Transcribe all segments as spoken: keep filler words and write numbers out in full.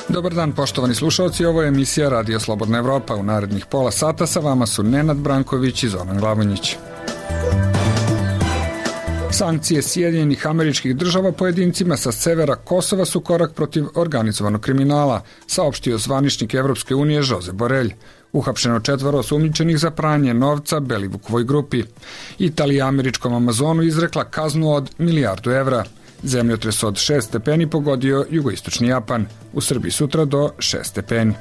Dobar dan, poštovani slušalci, ovo je emisija Radio Slobodna Evropa. U narednih pola sata sa vama su Nenad Branković i Zoran Glavonjić. Sankcije Sjedinjenih Američkih Država pojedincima sa severa Kosova su korak protiv organizovanog kriminala, saopštio zvaničnik Evropske unije Josep Borrell. Uhapšeno četvoro osumnjičenih za pranje novca Belivukovoj grupi. Italija američkom Amazonu izrekla kaznu od milijardu evra. Zemljotres od šest stepeni pogodio jugoistočni Japan. U Srbiji sutra do šest stepeni.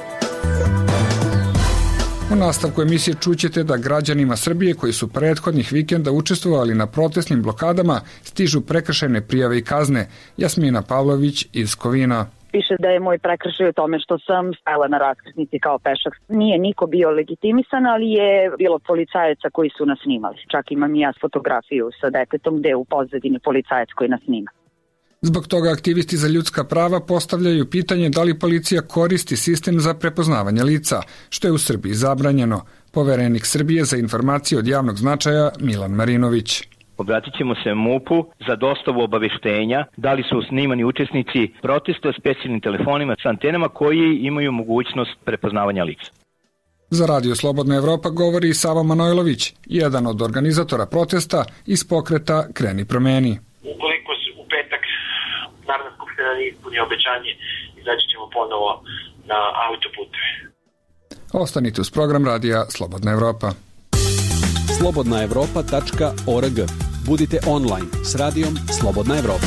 U nastavku emisije čućete da građanima Srbije koji su prethodnih vikenda učestvovali na protestnim blokadama stižu prekršajne prijave i kazne. Jasmina Pavlović iz Kovina. Piše da je moj prekršaj u tome što sam stajala na raskrsnici kao pešak. Nije niko bio legitimisan, ali je bilo policajaca koji su nas snimali. Čak imam i ja fotografiju sa detetom gde je u pozadini policajac koji nas snima. Zbog toga aktivisti za ljudska prava postavljaju pitanje da li policija koristi sistem za prepoznavanje lica, što je u Srbiji zabranjeno. Poverenik Srbije za informacije od javnog značaja Milan Marinović. Obratit ćemo se M U P-u za dostavu obaveštenja da li su snimani učesnici protesta specijalnim telefonima sa antenama koji imaju mogućnost prepoznavanja lica. Za Radio Slobodna Evropa govori Sava Manojlović, jedan od organizatora protesta iz pokreta Kreni promeni. Ukoliko u petak Narodna skupština ne ispuni obećanje, izaći ćemo ponovo na autoputeve. Ostanite uz program Radija Slobodna Evropa. slobodna evropa tačka org. Budite online s radijom Slobodna Evropa.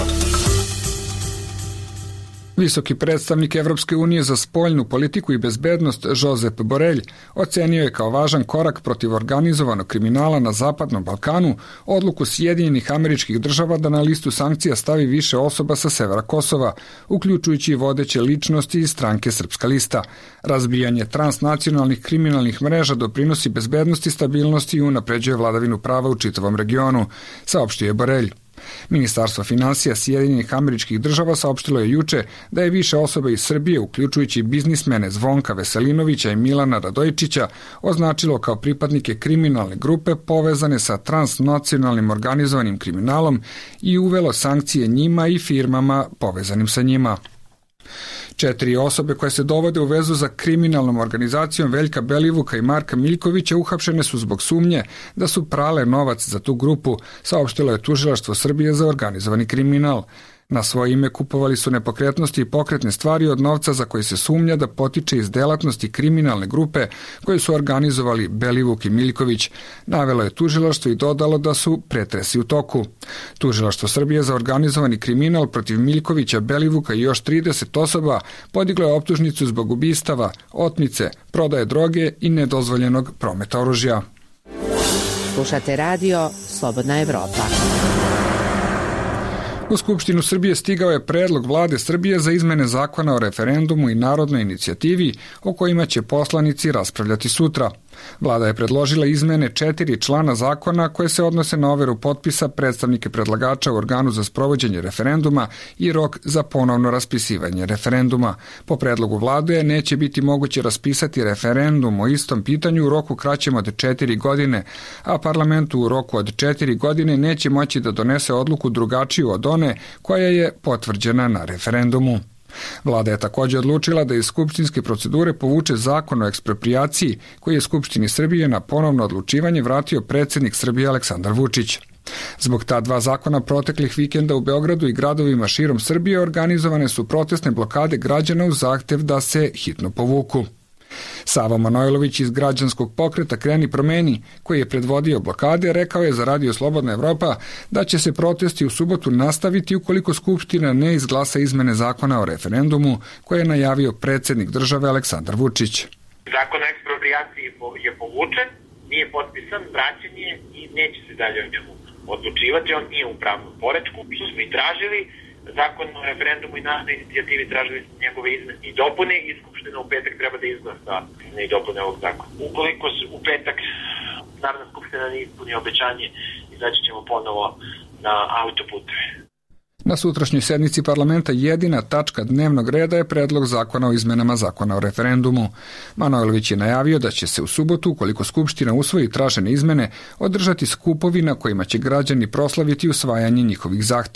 Visoki predstavnik Evropske unije za spoljnu politiku i bezbednost Josep Borrell ocenio je kao važan korak protiv organizovanog kriminala na Zapadnom Balkanu odluku Sjedinjenih Američkih Država da na listu sankcija stavi više osoba sa severa Kosova, uključujući vodeće ličnosti iz stranke Srpska lista. Razbijanje transnacionalnih kriminalnih mreža doprinosi bezbednosti, stabilnosti i unapređuje vladavinu prava u čitavom regionu, saopštio je Borrell. Ministarstvo finansija Sjedinjenih Američkih Država saopštilo je juče da je više osoba iz Srbije, uključujući biznismene Zvonka Veselinovića i Milana Radojičića, označilo kao pripadnike kriminalne grupe povezane sa transnacionalnim organizovanim kriminalom i uvelo sankcije njima i firmama povezanim sa njima. Četiri osobe koje se dovode u vezu za kriminalnom organizacijom Veljka Belivuka i Marka Miljkovića uhapšene su zbog sumnje da su prale novac za tu grupu, saopštilo je Tužilaštvo Srbije za organizovani kriminal. Na svoje ime kupovali su nepokretnosti i pokretne stvari od novca za koji se sumnja da potiče iz delatnosti kriminalne grupe koje su organizovali Belivuk i Miljković. Navelo je tužilaštvo i dodalo da su pretresi u toku. Tužilaštvo Srbije za organizovani kriminal protiv Miljkovića, Belivuka i još trideset osoba podiglo je optužnicu zbog ubistava, otmice, prodaje droge i nedozvoljenog prometa oružja. Slušate radio Slobodna Evropa. U Skupštinu Srbije stigao je predlog vlade Srbije za izmene zakona o referendumu i narodnoj inicijativi o kojima će poslanici raspravljati sutra. Vlada je predložila izmene četiri člana zakona koje se odnose na overu potpisa predstavnike predlagača u organu za sprovođenje referenduma i rok za ponovno raspisivanje referenduma. Po predlogu vlade neće biti moguće raspisati referendum o istom pitanju u roku kraćem od četiri godine, a parlamentu u roku od četiri godine neće moći da donese odluku drugačiju od one koja je potvrđena na referendumu. Vlada je također odlučila da iz skupštinske procedure povuče zakon o eksproprijaciji koji je Skupštini Srbije na ponovno odlučivanje vratio predsjednik Srbije Aleksandar Vučić. Zbog ta dva zakona proteklih vikenda u Beogradu i gradovima širom Srbije organizovane su protestne blokade građana uz zahtev da se hitno povuku. Sava Manojlović iz građanskog pokreta Kreni promeni, koji je predvodio blokade, rekao je za Radio Slobodna Evropa da će se protesti u subotu nastaviti ukoliko Skupština ne izglasa izmene zakona o referendumu koje je najavio predsjednik države Aleksandar Vučić. Zakon o eksproprijaciji je povučen, nije potpisan, vraćen je i neće se dalje o njemu odlučivati, on nije u pravnom poretku, što smo i tražili. Zakon o referendumu i narodnoj inicijativi tražili njegove izmene i dopune i Skupština u petak treba da izglasa izmene i dopune ovog zakona. Ukoliko u petak Narodna skupština ne ispuni obećanje, izaći ćemo ponovo na autoputeve. Na sutrašnjoj sednici parlamenta jedina tačka dnevnog reda je predlog zakona o izmenama zakona o referendumu. Manojlović je najavio da će se u subotu, ukoliko Skupština usvoji tražene izmene, održati skupovi na kojima će građani proslaviti usvajanje njihovih zahteva.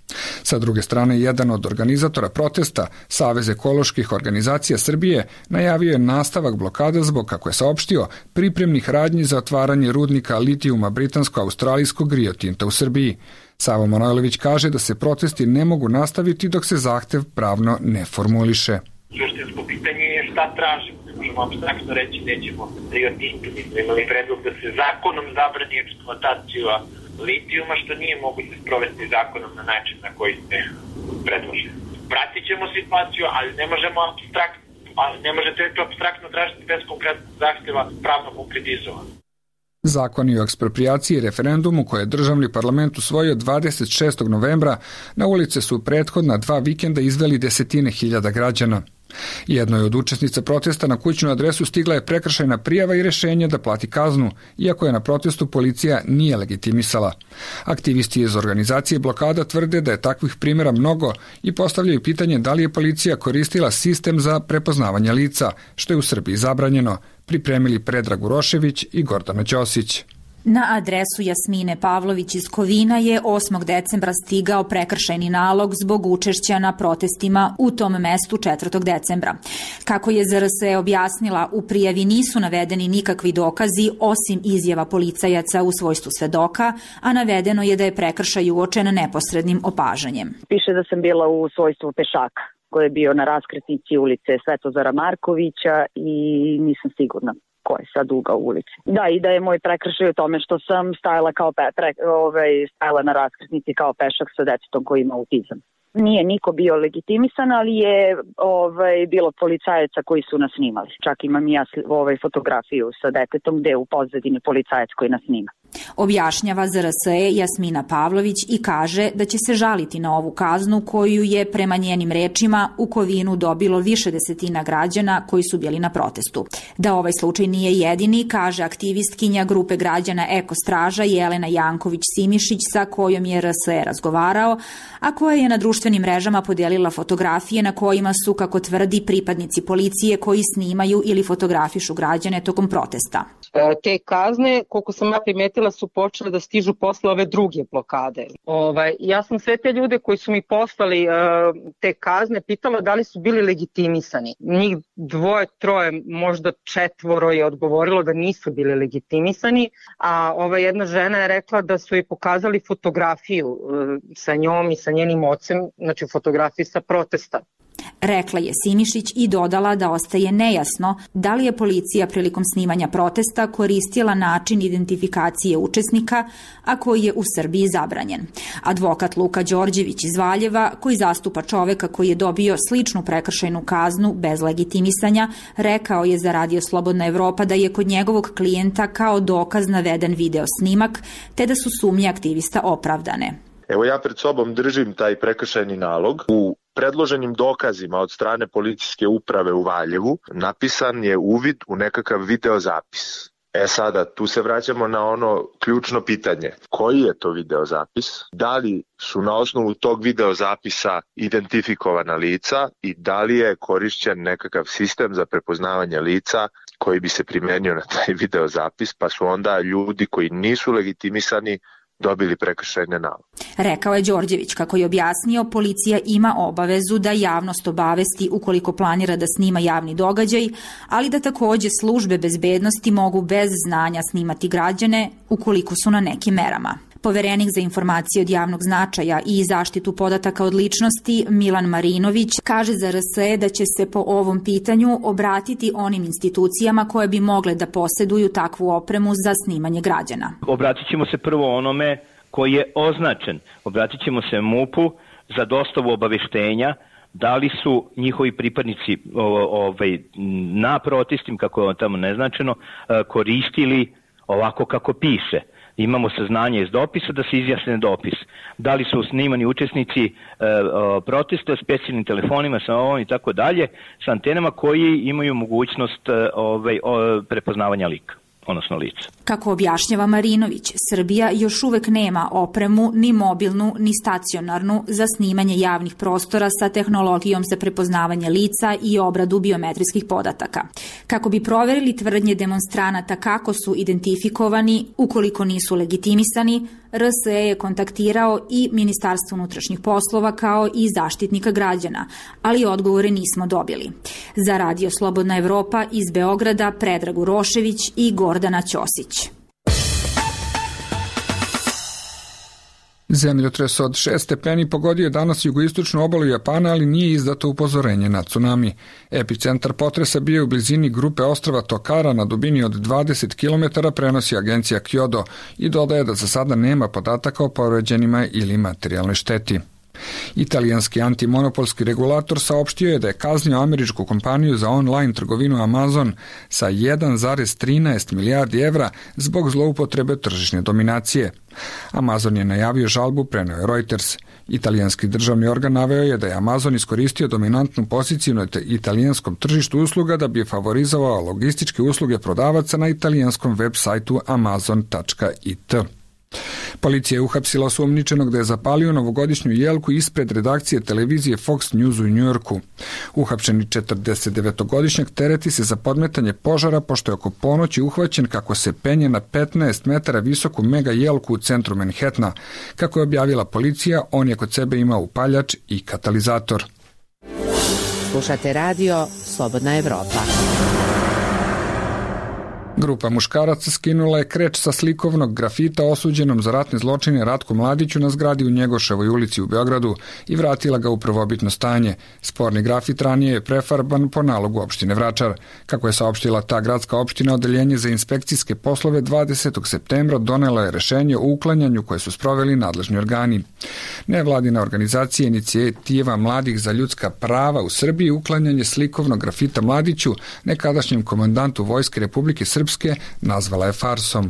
Sa druge strane, jedan od organizatora protesta, Savez ekoloških organizacija Srbije, najavio je nastavak blokada zbog, kako je saopštio, pripremnih radnji za otvaranje rudnika litijuma britansko-australijskog Rio Tinta u Srbiji. Savo Manojlović kaže da se protesti ne mogu nastaviti dok se zahtev pravno ne formuliše. Suštinsko pitanje je šta tražimo. Ne možemo apstraktno reći nećemo Rio Tinto. Mi smo imali predlog da se zakonom zabrani eksploatacija litijuma, što nije moguće sprovesti zakonom na način na koji ste predložili. Pratit ćemo situaciju, ali ne možemo apstraktno, ali ne možete to apstraktno tražiti bez konkretnog zahtjeva pravno konkretizovano. Zakoni o eksproprijaciji i referendumu koje je državni parlament usvojio dvadeset šestog novembra na ulice su prethodna dva vikenda izveli desetine hiljada građana. Jednoj od učesnica protesta na kućnu adresu stigla je prekršajna prijava i rešenje da plati kaznu, iako je na protestu policija nije legitimisala. Aktivisti iz organizacije blokada tvrde da je takvih primjera mnogo i postavljaju pitanje da li je policija koristila sistem za prepoznavanje lica, što je u Srbiji zabranjeno, pripremili Predrag Urošević i Gordana Ćosić. Na adresu Jasmine Pavlović iz Kovina je osmog decembra stigao prekršajni nalog zbog učešća na protestima u tom mestu četvrtog decembra. Kako je Z R S objasnila, u prijavi nisu navedeni nikakvi dokazi osim izjava policajaca u svojstvu svedoka, a navedeno je da je prekršaj uočen neposrednim opažanjem. Piše da sam bila u svojstvu pešaka koji je bio na raskrsnici ulice Svetozara Markovića i nisam sigurna ko je sad ugao ulici. Da, i da je moj prekršaj u tome što sam stajala kao pe, pre, ovaj, stajala na raskrsnici kao pešak sa detetom koji ima autizam. Nije niko bio legitimisan, ali je ovaj, bilo policajaca koji su nas snimali. Čak imam i ja ovaj, fotografiju sa detetom gde je u pozadini policajac koji nas snima. Objašnjava Z R S E Jasmina Pavlović i kaže da će se žaliti na ovu kaznu koju je prema njenim rečima u Kovinu dobilo više desetina građana koji su bili na protestu. Da ovaj slučaj nije jedini, kaže aktivistkinja grupe građana Eko Straža Jelena Janković-Simišić sa kojom je R S E razgovarao, a koja je na društvenim mrežama podelila fotografije na kojima su, kako tvrdi, pripadnici policije koji snimaju ili fotografišu građane tokom protesta. Te kazne, koliko sam ja primetila, su počele da stižu posle ove druge blokade. Ovaj, ja sam sve te ljude koji su mi poslali uh, te kazne pitala da li su bili legitimisani. Njih dvoje, troje, možda četvoro je odgovorilo da nisu bili legitimisani, a ova jedna žena je rekla da su joj pokazali fotografiju uh, sa njom i sa njenim ocem, znači fotografiju sa protesta. Rekla je Simišić i dodala da ostaje nejasno da li je policija prilikom snimanja protesta koristila način identifikacije učesnika, a koji je u Srbiji zabranjen. Advokat Luka Đorđević iz Valjeva, koji zastupa čoveka koji je dobio sličnu prekršajnu kaznu bez legitimisanja, rekao je za Radio Slobodna Evropa da je kod njegovog klijenta kao dokaz naveden video snimak, te da su sumnje aktivista opravdane. Evo ja pred sobom držim taj prekršajni nalog. U predloženim dokazima od strane policijske uprave u Valjevu napisan je uvid u nekakav videozapis. E sada, tu se vraćamo na ono ključno pitanje. Koji je to videozapis? Da li su na osnovu tog videozapisa identifikovana lica i da li je korišćen nekakav sistem za prepoznavanje lica koji bi se primenio na taj videozapis, pa su onda ljudi koji nisu legitimisani dobili prekršajne naloge. Rekao je Đorđević, kako je objasnio, policija ima obavezu da javnost obavesti ukoliko planira da snima javni događaj, ali da takođe službe bezbednosti mogu bez znanja snimati građane ukoliko su na nekim merama. Poverenik za informacije od javnog značaja i zaštitu podataka od ličnosti Milan Marinović kaže za R S E da će se po ovom pitanju obratiti onim institucijama koje bi mogle da poseduju takvu opremu za snimanje građana. Obratit ćemo se prvo onome koji je označen. Obratit ćemo se M U P-u za dostavu obaveštenja da li su njihovi pripadnici ovaj, na protestima, kako je tamo neznačeno, koristili ovako kako piše. Imamo saznanje iz dopisa da se izjasne dopis. Da li su snimani učesnici e, protesta specijalnim telefonima sa ovom i tako dalje, sa antenama koji imaju mogućnost e, ovaj, o, prepoznavanja lika. odnosno lica. Kako objašnjava Marinović, Srbija još uvek nema opremu, ni mobilnu, ni stacionarnu za snimanje javnih prostora sa tehnologijom za prepoznavanje lica i obradu biometrijskih podataka. Kako bi proverili tvrdnje demonstranata kako su identifikovani, ukoliko nisu legitimisani, R S E je kontaktirao i Ministarstvo unutrašnjih poslova kao i Zaštitnika građana, ali odgovore nismo dobili. Za Radio Slobodna Evropa iz Beograda Predrag Urošević i Gordana Ćosić. Zemljotres od šest stepeni pogodio je danas jugoistočnu obalu Japana, ali nije izdato upozorenje na tsunami. Epicentar potresa bio je u blizini grupe ostrva Tokara na dubini od dvadeset kilometara, prenosi agencija Kyodo i dodaje da za sada nema podataka o povređenima ili materijalnoj šteti. Italijanski antimonopolski regulator saopštio je da je kaznio američku kompaniju za online trgovinu Amazon sa jedan zarez trinaest milijardi evra zbog zloupotrebe tržišne dominacije. Amazon je najavio žalbu, preneo je Reuters. Italijanski državni organ naveo je da je Amazon iskoristio dominantnu poziciju na italijanskom tržištu usluga da bi favorizovao logističke usluge prodavaca na italijanskom web sajtu amazon tačka it. Policija je uhapsila osumnjičenog da je zapalio novogodišnju jelku ispred redakcije televizije Fox News u Njujorku. Uhapšeni četrdesetdevetogodišnjak tereti se za podmetanje požara pošto je oko ponoći uhvaćen kako se penje na petnaest metara visoku mega jelku u centru Manhattana. Kako je objavila policija, on je kod sebe imao upaljač i katalizator. Slušate radio Slobodna Evropa. Grupa muškaraca skinula je kreč sa slikovnog grafita osuđenom za ratne zločine Ratku Mladiću na zgradi u Njegoševoj ulici u Beogradu i vratila ga u prvobitno stanje. Sporni grafit ranije je prefarban po nalogu opštine Vračar. Kako je saopštila ta gradska opština, odeljenje za inspekcijske poslove dvadesetog septembra donela je rešenje o uklanjanju koje su sproveli nadležni organi. Nevladina organizacija Inicijativa mladih za ljudska prava u Srbiji uklanjanje slikovnog grafita Mladiću, nekadašnjem komandantu Vojske Republike Srpske, nazvala je farsom.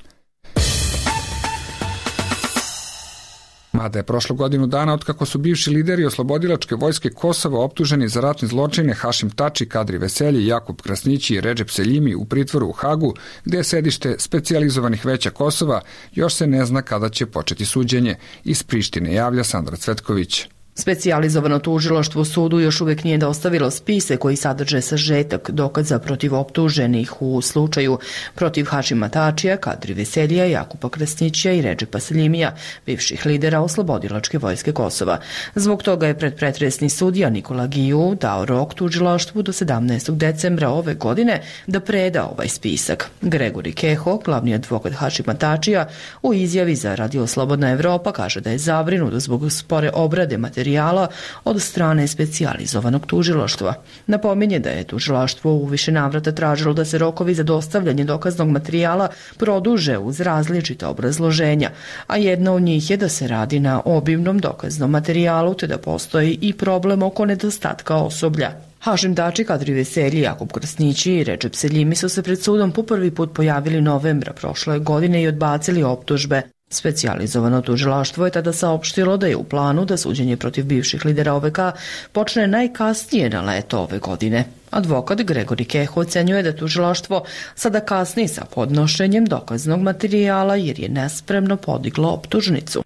Mada je prošlo godinu dana otkako su bivši lideri oslobodilačke vojske Kosova optuženi za ratne zločine Hašim Tači, Kadri Veselji, Jakub Krasnići i Redžep Seljimi u pritvoru u Hagu, gde je sedište specijalizovanih veća Kosova, još se ne zna kada će početi suđenje. Iz Prištine javlja Sandra Cvetković. Specijalizovano tužilaštvo sudu još uvijek nije dostavilo spise koji sadrže sažetak dokaza protiv optuženih u slučaju protiv Hašima Tačija, Kadri Veselija, Jakupa Krasnića i Redžepa Seljimija, bivših lidera oslobodilačke vojske Kosova. Zbog toga je predpretresni sudija Nikola Giju dao rok tužilaštvu do sedamnaestog decembra ove godine da preda ovaj spisak. Gregori Keho, glavni advokat Hašima Tačija, u izjavi za Radio Slobodna Evropa kaže da je zabrinut zbog spore obrade materijala od strane specijalizovanog tužilaštva. Napominje da je tužilaštvo u više navrata tražilo da se rokovi za dostavljanje dokaznog materijala produže uz različita obrazloženja, a jedna od njih je da se radi na obimnom dokaznom materijalu te da postoji i problem oko nedostatka osoblja. Hašim Tači, Kadri Veselji, Jakub Krasnići i Redžep Seljimi su se pred sudom po prvi put pojavili novembra prošle godine i odbacili optužbe. Specijalizovano tužilaštvo je tada saopštilo da je u planu da suđenje protiv bivših lidera O V K počne najkasnije na leto ove godine. Advokat Gregori Keho ocenjuje da tužilaštvo sada kasni sa podnošenjem dokaznog materijala jer je nespremno podiglo optužnicu.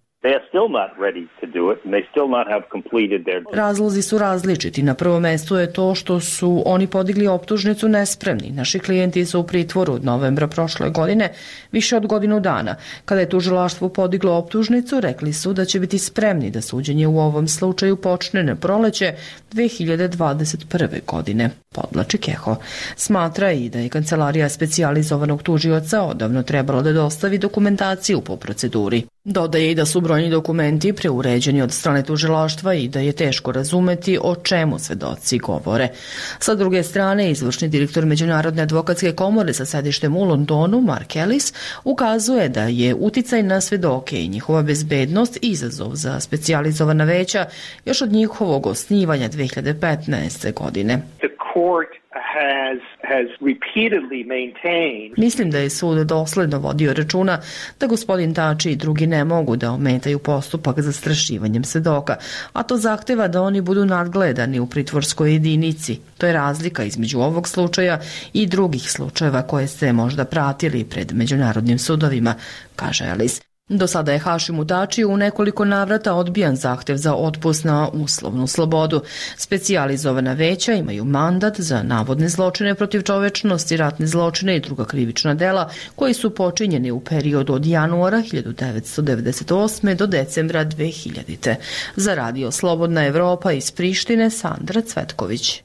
Razlozi su različiti. Na prvom mestu je to što su oni podigli optužnicu nespremni. Naši klijenti su u pritvoru od novembra prošle godine više od godinu dana. Kada je tužilaštvo podiglo optužnicu, rekli su da će biti spremni da suđenje u ovom slučaju počne na proleće dve hiljade dvadeset prve. godine. Podlači Keho. Smatra i da je kancelarija specijalizovanog tužioca odavno trebalo da dostavi dokumentaciju po proceduri. Dodaje i da su brojni dokumenti preuređeni od strane tužilaštva i da je teško razumeti o čemu svedoci govore. Sa druge strane, izvršni direktor Međunarodne advokatske komore sa sedištem u Londonu, Mark Ellis, ukazuje da je uticaj na svedoke i njihova bezbednost izazov za specijalizovana veća još od njihovog osnivanja dve hiljade petnaeste. godine. court has has repeatedly maintained. Mislim da je sud dosledno vodio računa da gospodin Tači i drugi ne mogu da ometaju postupak zastrašivanjem svedoka, a to zahteva da oni budu nadgledani u pritvorskoj jedinici. To je razlika između ovog slučaja i drugih slučajeva koje ste možda pratili pred međunarodnim sudovima, kaže Ellis. Do sada je Hašimu Tačiju u nekoliko navrata odbijan zahtev za otpust na uslovnu slobodu. Specijalizovana veća imaju mandat za navodne zločine protiv čovečnosti, ratne zločine i druga krivična dela koji su počinjeni u periodu od januara hiljadu devetsto devedeset osme do decembra dve hiljadite. Za radio Slobodna Evropa iz Prištine, Sandra Cvetković.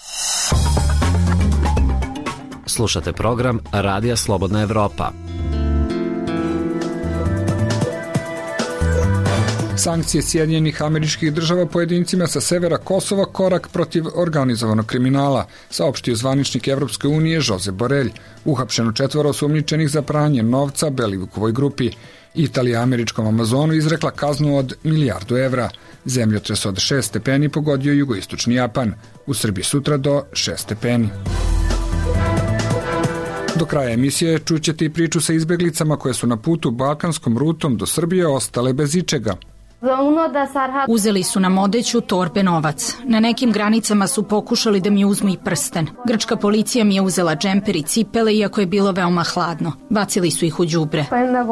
Slušate program Radija Slobodna Evropa. Sankcije Sjedinjenih Američkih Država pojedincima sa severa Kosova korak protiv organizovanog kriminala, saopštio zvaničnik Evropske unije Josep Borrell. Uhapšeno četvoro osumnjičenih za pranje novca Belivukovoj grupi. Italija američkom Amazonu izrekla kaznu od milijardu evra. Zemljotres od šest stepeni pogodio jugoistočni Japan. U Srbiji sutra do šest stepeni. Do kraja emisije čućete i priču sa izbeglicama koje su na putu balkanskom rutom do Srbije ostale bez ičega. Uzeli su nam odeću, torbe, novac. Na nekim granicama su pokušali da mi uzmu i prsten. Grčka policija mi je uzela džemper i cipele, iako je bilo veoma hladno. Bacili su ih u đubre.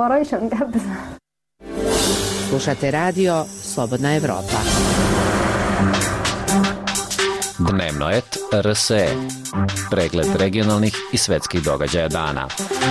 Slušate radio Slobodna Evropa. Dnevnoet R S E. Pregled regionalnih i svetskih događaja dana.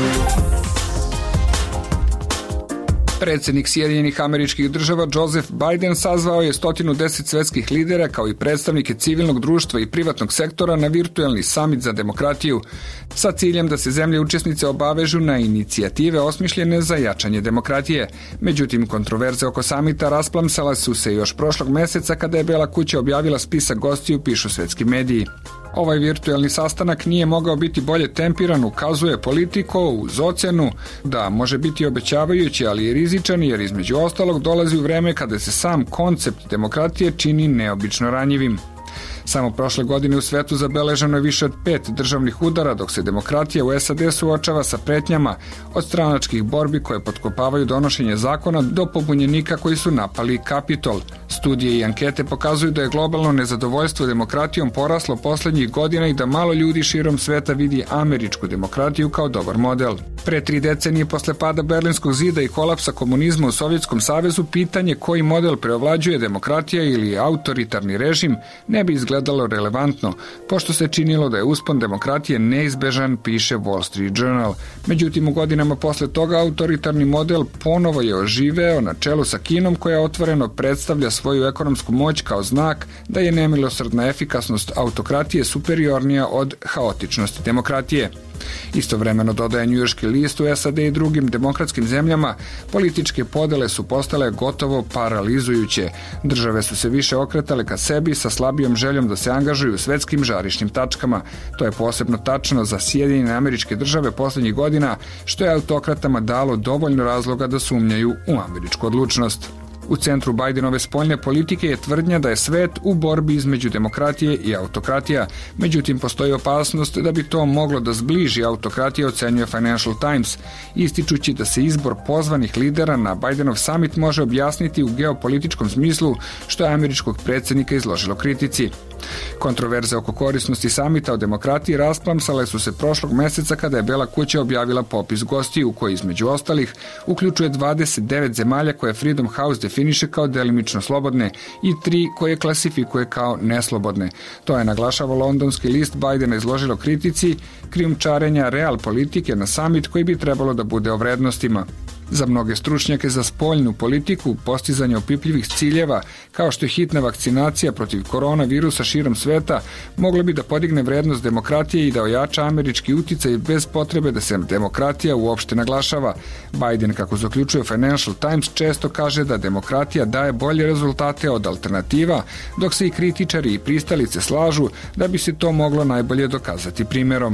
Predsjednik Sjedinjenih Američkih Država Joseph Biden sazvao je sto deset svetskih lidera kao i predstavnike civilnog društva i privatnog sektora na virtuelni samit za demokratiju sa ciljem da se zemlje učesnice obavežu na inicijative osmišljene za jačanje demokratije. Međutim, kontroverze oko samita rasplamsala su se još prošlog meseca kada je Bela kuća objavila spisak gostiju, pišu svetski mediji. Ovaj virtuelni sastanak nije mogao biti bolje tempiran, ukazuje Politico uz ocjenu da može biti obećavajući, ali i rizičan, jer između ostalog dolazi u vreme kada se sam koncept demokratije čini neobično ranjivim. Samo prošle godine u svetu zabeleženo je više od pet državnih udara, dok se demokratija u S A D suočava sa pretnjama od stranačkih borbi koje potkopavaju donošenje zakona do pobunjenika koji su napali Kapitol. Studije i ankete pokazuju da je globalno nezadovoljstvo demokratijom poraslo poslednjih godina i da malo ljudi širom sveta vidi američku demokratiju kao dobar model. Pre tri decenije posle pada Berlinskog zida i kolapsa komunizma u Sovjetskom savezu, pitanje koji model preovlađuje, demokratija ili autoritarni režim, ne bi izgledalo relevantno, pošto se činilo da je uspon demokratije neizbežan, piše Wall Street Journal. Međutim, u godinama posle toga autoritarni model ponovo je oživeo na čelu sa Kinom, koja otvoreno predstavlja svoju ekonomsku moć kao znak da je nemilosrdna efikasnost autokratije superiornija od haotičnosti demokratije. Istovremeno, dodaje njujorški list, u S A D i drugim demokratskim zemljama političke podele su postale gotovo paralizujuće. Države su se više okretale ka sebi sa slabijom željom da se angažuju u svetskim žarišnim tačkama. To je posebno tačno za Sjedinjene Američke Države poslednjih godina, što je autokratama dalo dovoljno razloga da sumnjaju u američku odlučnost. U centru Bidenove spoljne politike je tvrdnja da je svet u borbi između demokratije i autokratija. Međutim, postoji opasnost da bi to moglo da zbliži autokratije, ocenjuje Financial Times, ističući da se izbor pozvanih lidera na Bidenov summit može objasniti u geopolitičkom smislu, što je američkog predsjednika izložilo kritici. Kontroverze oko korisnosti samita o demokratiji rasplamsale su se prošlog meseca kada je Bela kuća objavila popis gostiju koji između ostalih uključuje dvadeset devet zemalja koje Freedom House definiše kao delimično slobodne i tri koje klasifikuje kao neslobodne. To je, naglašava londonski list, Bidena izložilo kritici krijumčarenja real politike na samit koji bi trebalo da bude o vrednostima. Za mnoge stručnjake za spoljnu politiku, postizanje opipljivih ciljeva, kao što je hitna vakcinacija protiv koronavirusa širom sveta, moglo bi da podigne vrednost demokratije i da ojača američki uticaj bez potrebe da se demokratija uopšte naglašava. Biden, kako zaključuje Financial Times, često kaže da demokratija daje bolje rezultate od alternativa, dok se i kritičari i pristalice slažu da bi se to moglo najbolje dokazati primjerom.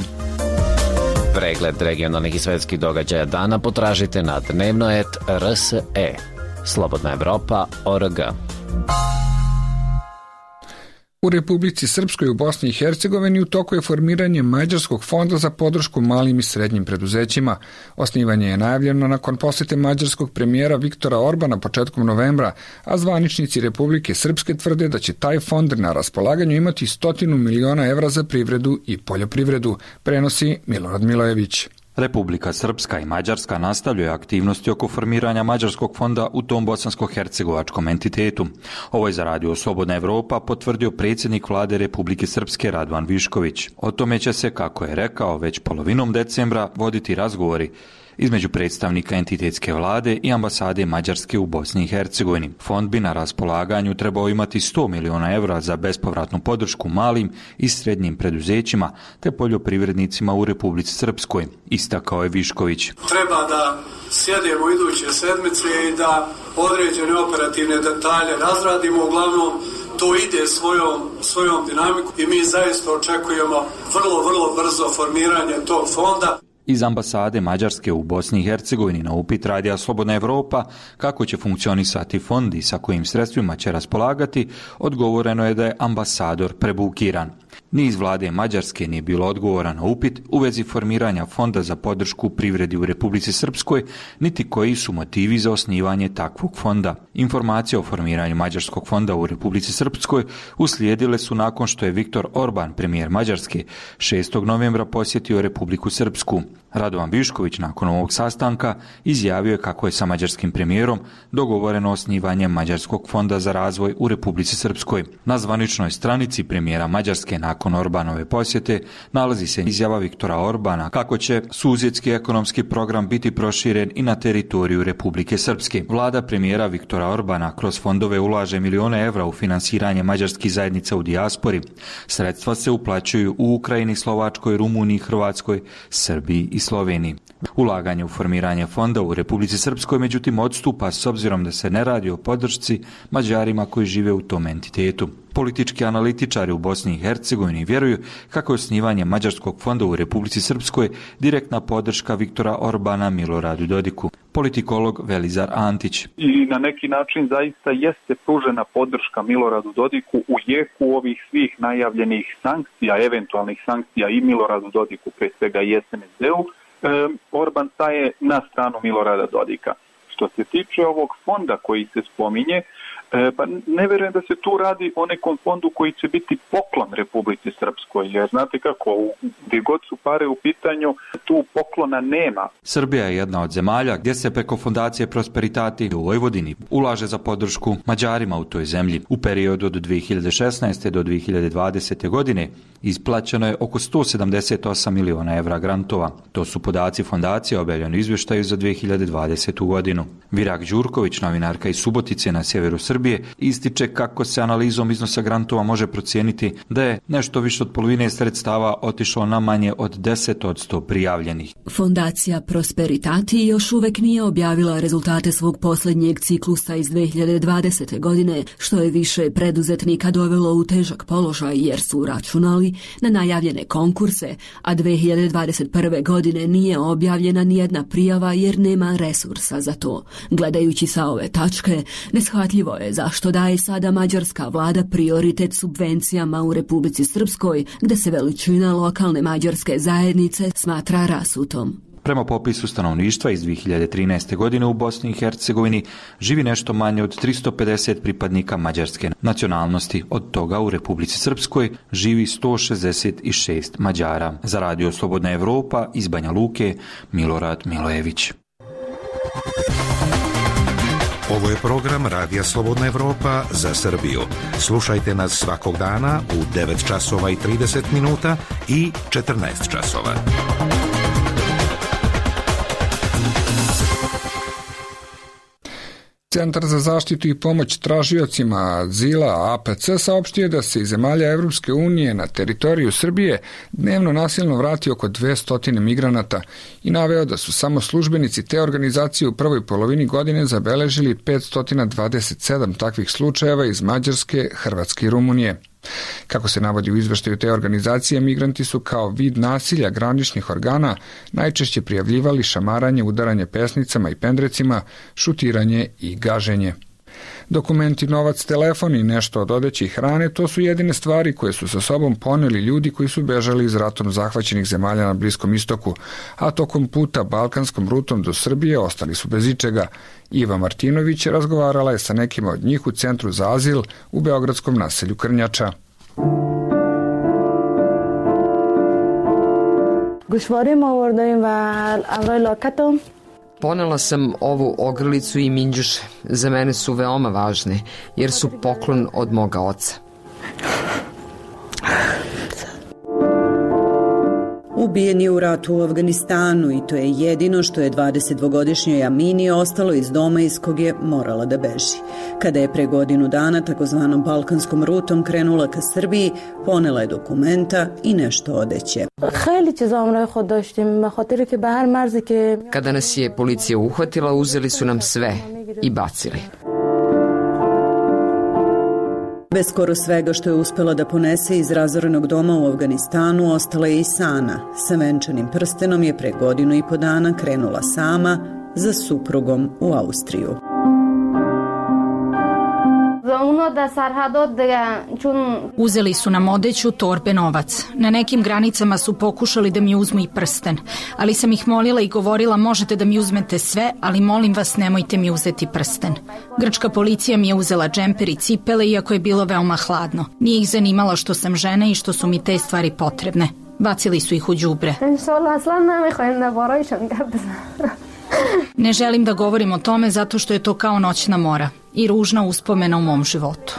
Pregled regionalnih i svetskih događaja dana potražite na dnevnoet R S E. Slobodna Evropa, O R G. U Republici Srpskoj u Bosni i Hercegovini u toku je formiranje Mađarskog fonda za podršku malim i srednjim preduzećima. Osnivanje je najavljeno nakon posete mađarskog premijera Viktora Orbana početkom novembra, a zvaničnici Republike Srpske tvrde da će taj fond na raspolaganju imati stotinu miliona evra za privredu i poljoprivredu, prenosi Milorad Milojević. Republika Srpska i Mađarska nastavljaju aktivnosti oko formiranja Mađarskog fonda u tom bosansko-hercegovačkom entitetu. Ovo je za Radio Slobodna Evropa potvrdio predsjednik vlade Republike Srpske Radovan Višković. O tome će se, kako je rekao, već polovinom decembra voditi razgovori između predstavnika entitetske vlade i ambasade Mađarske u Bosni i Hercegovini. Fond bi na raspolaganju trebao imati sto miliona evra za bespovratnu podršku malim i srednjim preduzećima te poljoprivrednicima u Republici Srpskoj, istakao je Višković. Treba da sjedemo iduće sedmice i da određene operativne detalje razradimo, uglavnom to ide svojom, svojom dinamikom i mi zaista očekujemo vrlo, vrlo brzo formiranje tog fonda. Iz ambasade Mađarske u Bosni i Hercegovini na upit Radija Slobodna Evropa kako će funkcionisati fond i sa kojim sredstvima će raspolagati, odgovoreno je da je ambasador prebukiran. Ni iz vlade Mađarske nije bilo odgovora na upit u vezi formiranja fonda za podršku privredi u Republici Srpskoj, niti koji su motivi za osnivanje takvog fonda. Informacije o formiranju Mađarskog fonda u Republici Srpskoj uslijedile su nakon što je Viktor Orban, premijer Mađarske, šestog novembra posjetio Republiku Srpsku. Radovan Višković nakon ovog sastanka izjavio je kako je sa mađarskim premijerom dogovoreno osnivanje Mađarskog fonda za razvoj u Republici Srpskoj. Na zvaničnoj stranici premijera Mađarske nakon Orbanove posjete nalazi se izjava Viktora Orbana kako će susjedski ekonomski program biti proširen i na teritoriju Republike Srpske. Vlada premijera Viktora Orbana kroz fondove ulaže milione evra u finansiranje mađarskih zajednica u dijaspori. Sredstva se uplaćuju u Ukrajini, Slovačkoj, Rumuniji, Hrvatskoj, Srbiji i Sloveniji. Ulaganje u formiranje fonda u Republici Srpskoj međutim odstupa s obzirom da se ne radi o podršci Mađarima koji žive u tom entitetu. Politički analitičari u Bosni i Hercegovini vjeruju kako je osnivanje Mađarskog fonda u Republici Srpskoj direktna podrška Viktora Orbana Miloradu Dodiku. Politikolog Velizar Antić. I na neki način zaista jeste pružena podrška Miloradu Dodiku u jeku ovih svih najavljenih sankcija, eventualnih sankcija i Miloradu Dodiku, pre svega i S N S D-u. E, Orban staje na stranu Milorada Dodika. Što se tiče ovog fonda koji se spominje, E, pa ne vjerujem da se tu radi o nekom fondu koji će biti poklon Republici Srpskoj, jer znate kako, gdje god su pare u pitanju, tu poklona nema. Srbija je jedna od zemalja gdje se preko fondacije Prosperitati u Vojvodini ulaže za podršku Mađarima u toj zemlji. U periodu od dvije hiljade šesnaeste do dvije hiljade dvadesete godine isplaćeno je oko sto sedamdeset osam miliona evra grantova. To su podaci fondacije objavljeni u izvještaju za dvije hiljade dvadesetu godinu. Virak Đurković, novinarka iz Subotice na sjeveru Srbije, ističe kako se analizom iznosa grantova može procijeniti da je nešto više od polovine sredstava otišlo na manje od deset posto prijavljenih. Fondacija Prosperitati još uvek nije objavila rezultate svog posljednjeg ciklusa iz dvije hiljade dvadesete godine, što je više preduzetnika dovelo u težak položaj jer su računali na najavljene konkurse, a dvije hiljade dvadeset prve godine nije objavljena nijedna prijava jer nema resursa za to. Gledajući sa ove tačke, neshvatljivo je zašto daje sada mađarska vlada prioritet subvencijama u Republici Srpskoj, gde se veličina lokalne mađarske zajednice smatra rasutom. Prema popisu stanovništva iz dvije hiljade trinaeste. godine u Bosni i Hercegovini živi nešto manje od tristo pedeset pripadnika mađarske nacionalnosti. Od toga u Republici Srpskoj živi sto šezdeset šest Mađara. Za Radio Slobodna Evropa iz Banja Luke, Milorad Milojević. Ovo je program Radija Slobodna Evropa za Srbiju. Slušajte nas svakog dana u devet časova i trideset minuta i četrnaest časova. Centar za zaštitu i pomoć tražiocima azila A P C saopštio da se iz zemalja Evropske unije na teritoriju Srbije dnevno nasilno vrati oko dvesta migranata i naveo da su samo službenici te organizacije u prvoj polovini godine zabeležili petsto dvadeset sedam takvih slučajeva iz Mađarske, Hrvatske i Rumunije. Kako se navodi u izveštaju te organizacije, migranti su kao vid nasilja graničnih organa najčešće prijavljivali šamaranje, udaranje pesnicama i pendrecima, šutiranje i gaženje. Dokumenti, novac, telefon i nešto od odeće i hrane, to su jedine stvari koje su sa sobom poneli ljudi koji su bežali iz ratom zahvaćenih zemalja na Bliskom istoku, a tokom puta balkanskom rutom do Srbije ostali su bez ičega. Iva Martinović razgovarala je sa nekima od njih u Centru za azil u beogradskom naselju Krnjača. Ponela sam ovu ogrlicu i minđuše. Za mene su veoma važne, jer su poklon od moga oca. Ubijen je u ratu u Afganistanu i to je jedino što je dvadesetdvogodišnjoj Amini ostalo iz doma iz kog je morala da beži. Kada je pre godinu dana takozvanom balkanskom rutom krenula ka Srbiji, ponela je dokumenta i nešto odeće. Kada nas je policija uhvatila, uzeli su nam sve i bacili. Bez skoro svega što je uspela da ponese iz razorenog doma u Afganistanu, ostala je i Sana. Sa venčanim prstenom je pre godinu i po dana krenula sama za suprugom u Austriju. Uzeli su nam odeću, torbe, novac. Na nekim granicama su pokušali da mi uzmu i prsten, ali sam ih molila i govorila možete da mi uzmete sve, ali molim vas nemojte mi uzeti prsten. Grčka policija mi je uzela džemper i cipele iako je bilo veoma hladno. Nije ih zanimalo što sam žena i što su mi te stvari potrebne. Bacili su ih u đubre. Ne želim da govorim o tome zato što je to kao noćna mora i ružna uspomena u mom životu.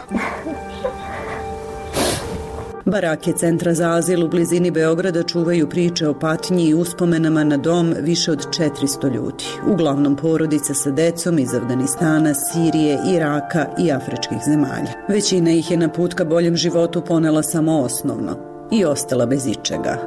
Barake Centra za azil u blizini Beograda čuvaju priče o patnji i uspomenama na dom više od četiristo ljudi. Uglavnom porodice sa decom iz Afganistana, Sirije, Iraka i afričkih zemalja. Većina ih je na put ka boljem životu ponela samo osnovno i ostala bez ičega.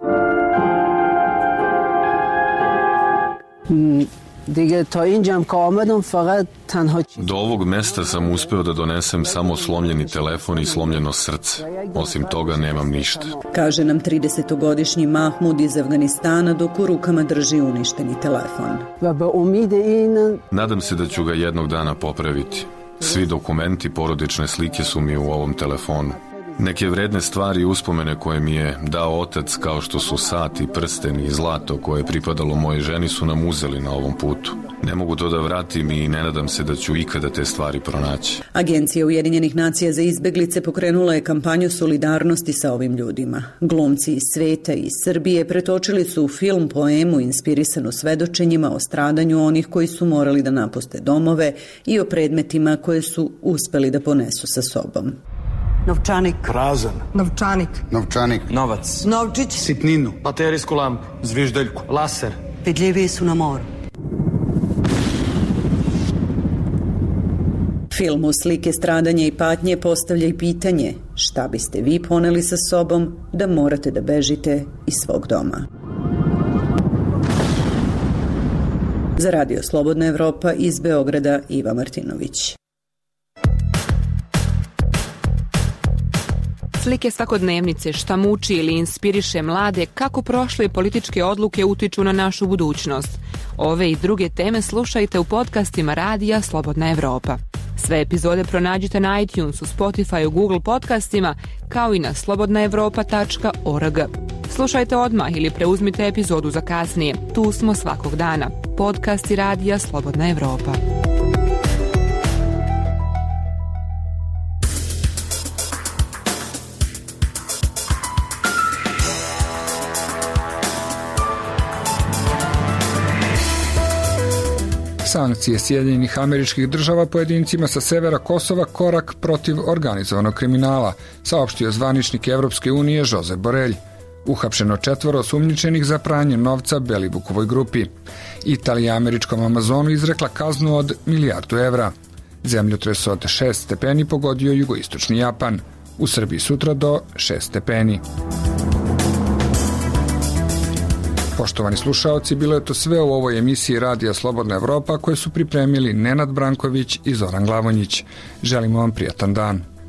Do ovog mesta sam uspeo da donesem samo slomljeni telefon i slomljeno srce. Osim toga nemam ništa. Kaže nam tridesetogodišnji Mahmud iz Afganistana dok u rukama drži uništeni telefon. Nadam se da ću ga jednog dana popraviti. Svi dokumenti, porodične slike su mi u ovom telefonu. Neke vredne stvari i uspomene koje mi je dao otac, kao što su sat i prsten i zlato koje je pripadalo moje ženi, su nam uzeli na ovom putu. Ne mogu to da vratim i ne nadam se da ću ikada te stvari pronaći. Agencija Ujedinjenih nacija za izbeglice pokrenula je kampanju solidarnosti sa ovim ljudima. Glumci iz sveta i iz Srbije pretočili su u film poemu inspirisanu svedočenjima o stradanju onih koji su morali da napuste domove i o predmetima koje su uspeli da ponesu sa sobom. Novčanik. Prazan. Novčanik. Novčanik. Novac. Novčić. Sitninu. Baterijsku lampu. Zviždeljku. Laser. Vidljiviji su na moru. Film u slike stradanja i patnje postavlja i pitanje šta biste vi poneli sa sobom da morate da bežite iz svog doma. Za Radio Slobodna Evropa iz Beograda Iva Martinović. Slike svakodnevnice, šta muči ili inspiriše mlade, kako prošle političke odluke utiču na našu budućnost. Ove i druge teme slušajte u podcastima Radija Slobodna Evropa. Sve epizode pronađite na iTunesu, Spotifyu, Google podcastima, kao i na slobodna evropa tačka org. Slušajte odmah ili preuzmite epizodu za kasnije. Tu smo svakog dana. Podcasti Radija Slobodna Evropa. Sankcije Sjedinjenih Američkih Država pojedincima sa severa Kosova korak protiv organizovanog kriminala, saopštio zvaničnik Evropske unije Josep Borrell. Uhapšeno četvoro osumnjičenih za pranje novca Belivukovoj grupi. Italija američkom Amazonu izrekla kaznu od milijardu evra. Zemljotres od šest stepeni pogodio jugoistočni Japan. U Srbiji sutra do šest stepeni. Poštovani slušaoci, bilo je to sve u ovoj emisiji Radija Slobodna Evropa koje su pripremili Nenad Branković i Zoran Glavonjić. Želimo vam prijatan dan.